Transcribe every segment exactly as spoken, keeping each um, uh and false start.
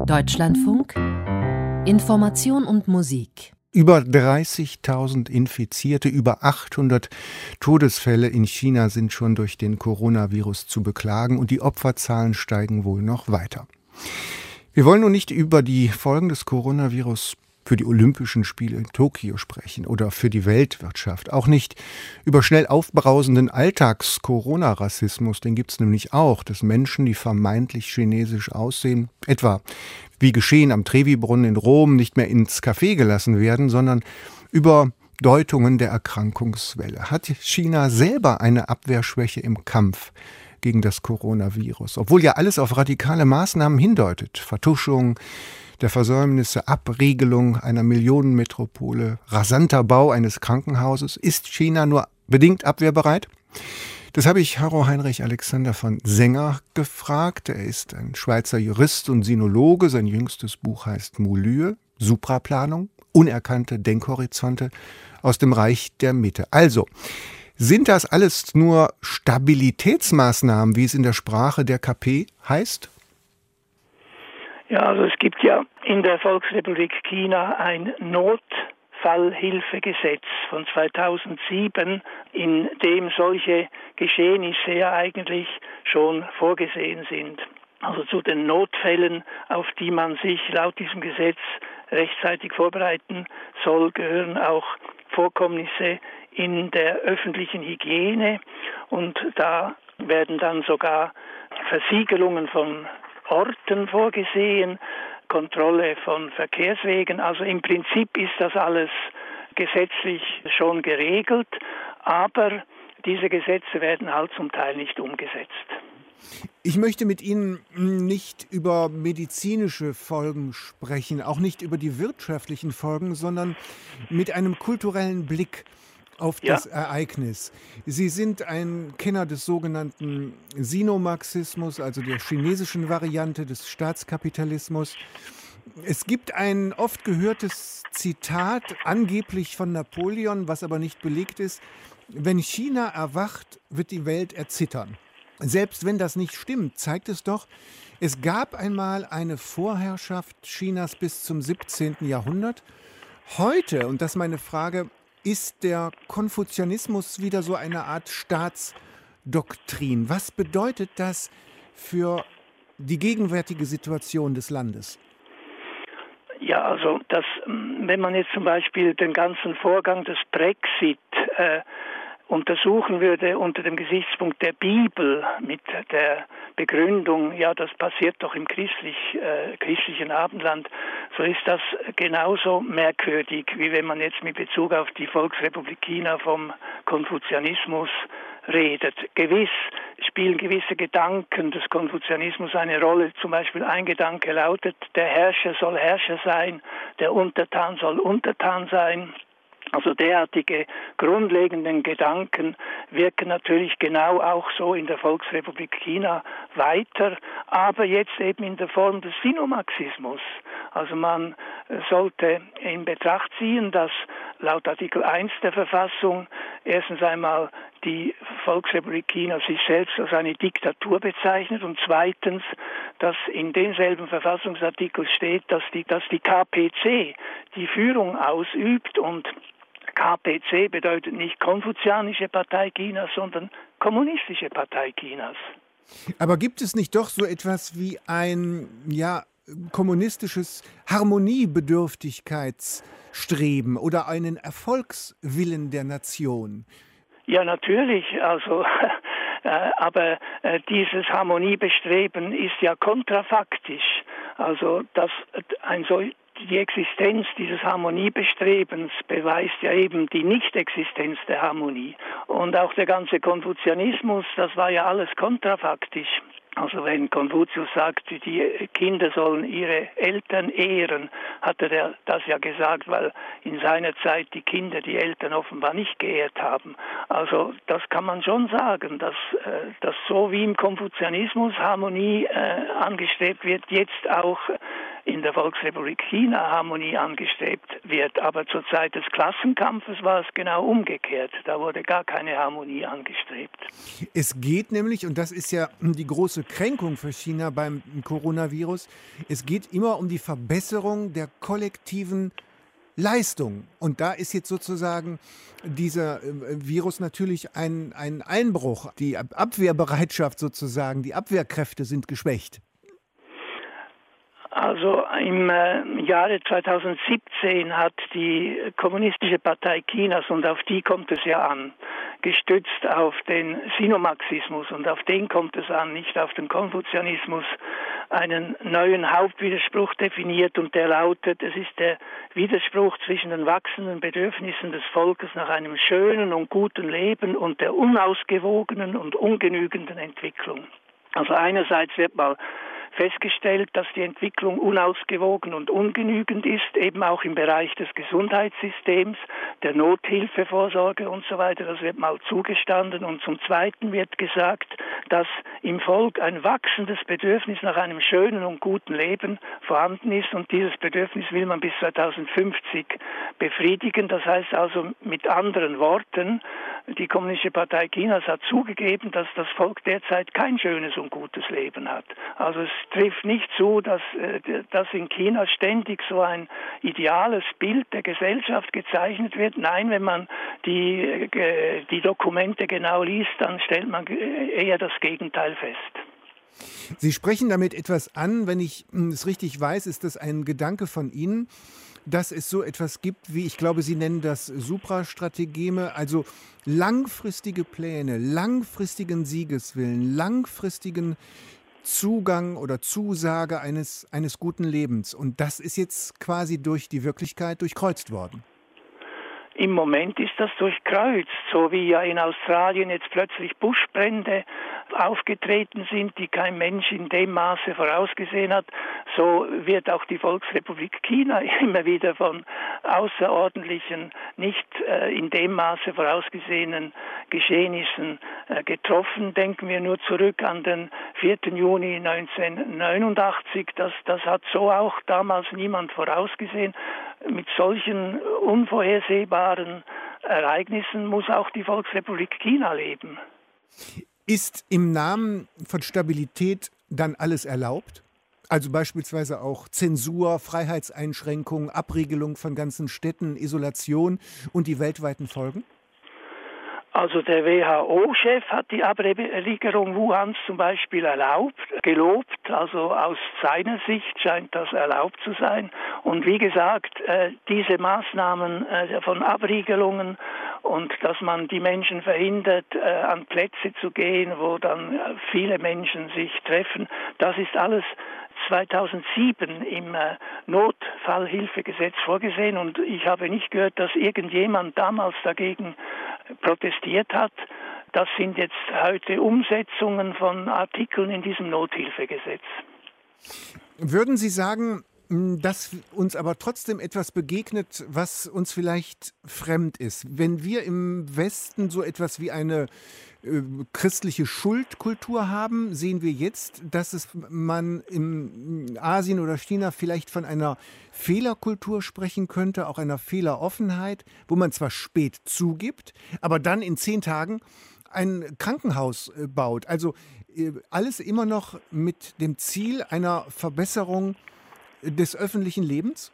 Deutschlandfunk Information und Musik. Über dreißigtausend Infizierte, über achthundert Todesfälle in China sind schon durch den Coronavirus zu beklagen und die Opferzahlen steigen wohl noch weiter. Wir wollen nun nicht über die Folgen des Coronavirus für die Olympischen Spiele in Tokio sprechen oder für die Weltwirtschaft. Auch nicht über schnell aufbrausenden Alltags-Corona-Rassismus, den gibt es nämlich auch, dass Menschen, die vermeintlich chinesisch aussehen, etwa wie geschehen am Trevi-Brunnen in Rom, nicht mehr ins Café gelassen werden, sondern über Deutungen der Erkrankungswelle. Hat China selber eine Abwehrschwäche im Kampf gegen das Coronavirus? Obwohl ja alles auf radikale Maßnahmen hindeutet. Vertuschung der Versäumnisse, Abriegelung einer Millionenmetropole, rasanter Bau eines Krankenhauses. Ist China nur bedingt abwehrbereit? Das habe ich Harro Heinrich Alexander von Sänger gefragt. Er ist ein Schweizer Jurist und Sinologe. Sein jüngstes Buch heißt Moulure, Supraplanung, unerkannte Denkhorizonte aus dem Reich der Mitte. Also, sind das alles nur Stabilitätsmaßnahmen, wie es in der Sprache der K P heißt? Ja, also es gibt ja in der Volksrepublik China ein Notfallhilfegesetz von zweitausendsieben, in dem solche Geschehnisse ja eigentlich schon vorgesehen sind. Also zu den Notfällen, auf die man sich laut diesem Gesetz rechtzeitig vorbereiten soll, gehören auch Vorkommnisse in der öffentlichen Hygiene, und da werden dann sogar Versiegelungen von Orten vorgesehen, Kontrolle von Verkehrswegen. Also im Prinzip ist das alles gesetzlich schon geregelt, aber diese Gesetze werden halt zum Teil nicht umgesetzt. Ich möchte mit Ihnen nicht über medizinische Folgen sprechen, auch nicht über die wirtschaftlichen Folgen, sondern mit einem kulturellen Blick auf das ja. Ereignis. Sie sind ein Kenner des sogenannten Sinomarxismus, also der chinesischen Variante des Staatskapitalismus. Es gibt ein oft gehörtes Zitat, angeblich von Napoleon, was aber nicht belegt ist: Wenn China erwacht, wird die Welt erzittern. Selbst wenn das nicht stimmt, zeigt es doch, es gab einmal eine Vorherrschaft Chinas bis zum siebzehnten Jahrhundert. Heute, und das ist meine Frage, ist der Konfuzianismus wieder so eine Art Staatsdoktrin. Was bedeutet das für die gegenwärtige Situation des Landes? Ja, also das, wenn man jetzt zum Beispiel den ganzen Vorgang des Brexit äh, untersuchen würde unter dem Gesichtspunkt der Bibel mit der Begründung, ja, das passiert doch im christlich, äh, christlichen Abendland, so ist das genauso merkwürdig, wie wenn man jetzt mit Bezug auf die Volksrepublik China vom Konfuzianismus redet. Gewiss spielen gewisse Gedanken des Konfuzianismus eine Rolle. Zum Beispiel ein Gedanke lautet, der Herrscher soll Herrscher sein, der Untertan soll Untertan sein. Also derartige grundlegenden Gedanken wirken natürlich genau auch so in der Volksrepublik China weiter, aber jetzt eben in der Form des Sinomarxismus. Also man sollte in Betracht ziehen, dass laut Artikel eins der Verfassung erstens einmal die Volksrepublik China sich selbst als eine Diktatur bezeichnet und zweitens, dass in demselben Verfassungsartikel steht, dass die, dass die K P C die Führung ausübt, und K P C bedeutet nicht Konfuzianische Partei Chinas, sondern Kommunistische Partei Chinas. Aber gibt es nicht doch so etwas wie ein, ja, kommunistisches Harmoniebedürftigkeitsstreben oder einen Erfolgswillen der Nation? Ja, natürlich. Also, äh, aber äh, dieses Harmoniebestreben ist ja kontrafaktisch. Also, dass ein so die Existenz dieses Harmoniebestrebens beweist ja eben die Nichtexistenz der Harmonie. Und auch der ganze Konfuzianismus, das war ja alles kontrafaktisch. Also wenn Konfuzius sagt, die Kinder sollen ihre Eltern ehren, hat er das ja gesagt, weil in seiner Zeit die Kinder die Eltern offenbar nicht geehrt haben. Also das kann man schon sagen, dass, dass so wie im Konfuzianismus Harmonie äh, angestrebt wird, jetzt auch in der Volksrepublik China Harmonie angestrebt wird. Aber zur Zeit des Klassenkampfes war es genau umgekehrt. Da wurde gar keine Harmonie angestrebt. Es geht nämlich, und das ist ja die große Kränkung für China beim Coronavirus, es geht immer um die Verbesserung der kollektiven Leistung. Und da ist jetzt sozusagen dieser Virus natürlich ein, ein Einbruch. Die Abwehrbereitschaft sozusagen, die Abwehrkräfte sind geschwächt. Also im äh, Jahre zweitausendsiebzehn hat die Kommunistische Partei Chinas, und auf die kommt es ja an, gestützt auf den Sinomarxismus, und auf den kommt es an, nicht auf den Konfuzianismus, einen neuen Hauptwiderspruch definiert, und der lautet: Es ist der Widerspruch zwischen den wachsenden Bedürfnissen des Volkes nach einem schönen und guten Leben und der unausgewogenen und ungenügenden Entwicklung. Also einerseits wird mal festgestellt, dass die Entwicklung unausgewogen und ungenügend ist, eben auch im Bereich des Gesundheitssystems, der Nothilfevorsorge und so weiter. Das wird mal zugestanden. Und zum Zweiten wird gesagt, dass im Volk ein wachsendes Bedürfnis nach einem schönen und guten Leben vorhanden ist, und dieses Bedürfnis will man bis zweitausendfünfzig befriedigen. Das heißt also mit anderen Worten, die Kommunistische Partei Chinas hat zugegeben, dass das Volk derzeit kein schönes und gutes Leben hat. Also es trifft nicht zu, dass, dass in China ständig so ein ideales Bild der Gesellschaft gezeichnet wird. Nein, wenn man die, die Dokumente genau liest, dann stellt man eher das Gegenteil fest. Sie sprechen damit etwas an, wenn ich es richtig weiß, ist das ein Gedanke von Ihnen, dass es so etwas gibt wie, ich glaube, Sie nennen das Suprastrategeme, also langfristige Pläne, langfristigen Siegeswillen, langfristigen Zugang oder Zusage eines, eines guten Lebens. Und das ist jetzt quasi durch die Wirklichkeit durchkreuzt worden. Im Moment ist das durchkreuzt, so wie ja in Australien jetzt plötzlich Buschbrände aufgetreten sind, die kein Mensch in dem Maße vorausgesehen hat. So wird auch die Volksrepublik China immer wieder von außerordentlichen, nicht äh, in dem Maße vorausgesehenen Geschehnissen äh, getroffen. Denken wir nur zurück an den vierten Juni neunzehnhundertneunundachtzig. Das, das hat so auch damals niemand vorausgesehen. Mit solchen unvorhersehbaren Ereignissen muss auch die Volksrepublik China leben. Ist im Namen von Stabilität dann alles erlaubt? Also beispielsweise auch Zensur, Freiheitseinschränkungen, Abriegelung von ganzen Städten, Isolation und die weltweiten Folgen? Also der W H O-Chef hat die Abriegelung Wuhans zum Beispiel erlaubt, gelobt. Also aus seiner Sicht scheint das erlaubt zu sein. Und wie gesagt, äh, diese Maßnahmen äh, von Abriegelungen und dass man die Menschen verhindert, äh, an Plätze zu gehen, wo dann viele Menschen sich treffen, das ist alles zweitausendsieben im äh, Notfallhilfegesetz vorgesehen, und ich habe nicht gehört, dass irgendjemand damals dagegen protestiert hat. Das sind jetzt heute Umsetzungen von Artikeln in diesem Nothilfegesetz. Würden Sie sagen, dass uns aber trotzdem etwas begegnet, was uns vielleicht fremd ist? Wenn wir im Westen so etwas wie eine äh, christliche Schuldkultur haben, sehen wir jetzt, dass es man in Asien oder China vielleicht von einer Fehlerkultur sprechen könnte, auch einer Fehleroffenheit, wo man zwar spät zugibt, aber dann in zehn Tagen ein Krankenhaus äh, baut. Also äh, alles immer noch mit dem Ziel einer Verbesserung des öffentlichen Lebens?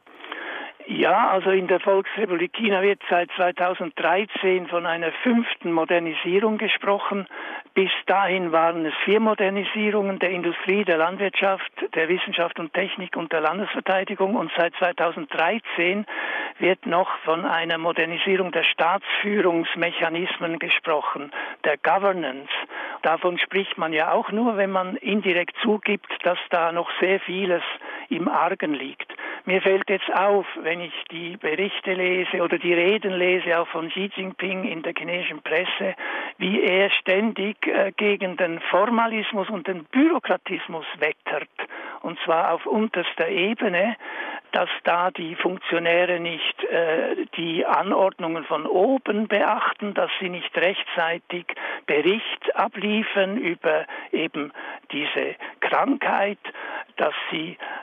Ja, also in der Volksrepublik China wird seit zweitausenddreizehn von einer fünften Modernisierung gesprochen. Bis dahin waren es vier Modernisierungen der Industrie, der Landwirtschaft, der Wissenschaft und Technik und der Landesverteidigung. Und seit zweitausenddreizehn wird noch von einer Modernisierung der Staatsführungsmechanismen gesprochen, der Governance. Davon spricht man ja auch nur, wenn man indirekt zugibt, dass da noch sehr vieles im Argen liegt. Mir fällt jetzt auf, wenn ich die Berichte lese oder die Reden lese, auch von Xi Jinping in der chinesischen Presse, wie er ständig äh, gegen den Formalismus und den Bürokratismus wettert. Und zwar auf unterster Ebene, dass da die Funktionäre nicht äh, die Anordnungen von oben beachten, dass sie nicht rechtzeitig Bericht abliefern über eben diese Krankheit, dass sie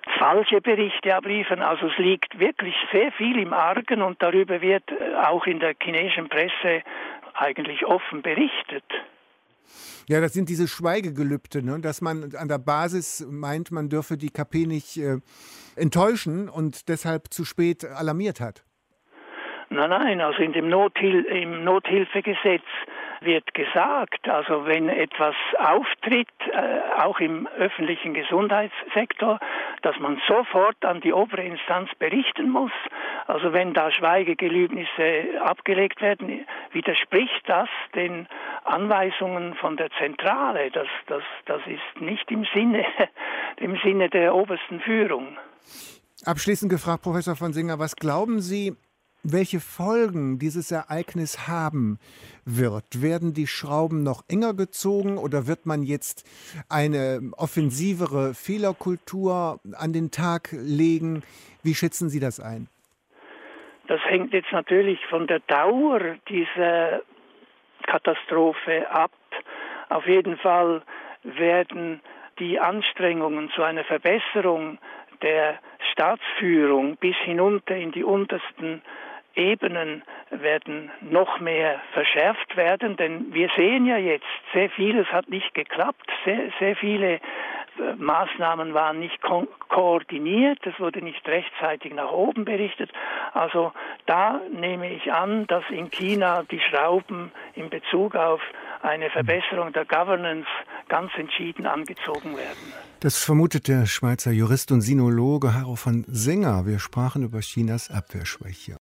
falsche Berichte abliefern. Also es liegt wirklich sehr viel im Argen und darüber wird auch in der chinesischen Presse eigentlich offen berichtet. Ja, das sind diese Schweigegelübde, ne? Dass man an der Basis meint, man dürfe die K P nicht äh, enttäuschen und deshalb zu spät alarmiert hat. Nein, nein, also in dem Nothil- im Nothilfegesetz wird gesagt, also wenn etwas auftritt, äh, auch im öffentlichen Gesundheitssektor, dass man sofort an die obere Instanz berichten muss. Also wenn da Schweigegelübnisse abgelegt werden, widerspricht das den Anweisungen von der Zentrale. Das, das, das ist nicht im Sinne, im Sinne der obersten Führung. Abschließend gefragt, Professor von Singer, was glauben Sie, welche Folgen dieses Ereignis haben wird? Werden die Schrauben noch enger gezogen oder wird man jetzt eine offensivere Fehlerkultur an den Tag legen? Wie schätzen Sie das ein? Das hängt jetzt natürlich von der Dauer dieser Katastrophe ab. Auf jeden Fall werden die Anstrengungen zu einer Verbesserung der Staatsführung bis hinunter in die untersten Ebenen werden noch mehr verschärft werden, denn wir sehen ja jetzt, sehr vieles hat nicht geklappt, sehr, sehr viele äh, Maßnahmen waren nicht ko- koordiniert, es wurde nicht rechtzeitig nach oben berichtet. Also da nehme ich an, dass in China die Schrauben in Bezug auf eine Verbesserung der Governance ganz entschieden angezogen werden. Das vermutet der Schweizer Jurist und Sinologe Harro von Singer. Wir sprachen über Chinas Abwehrschwäche.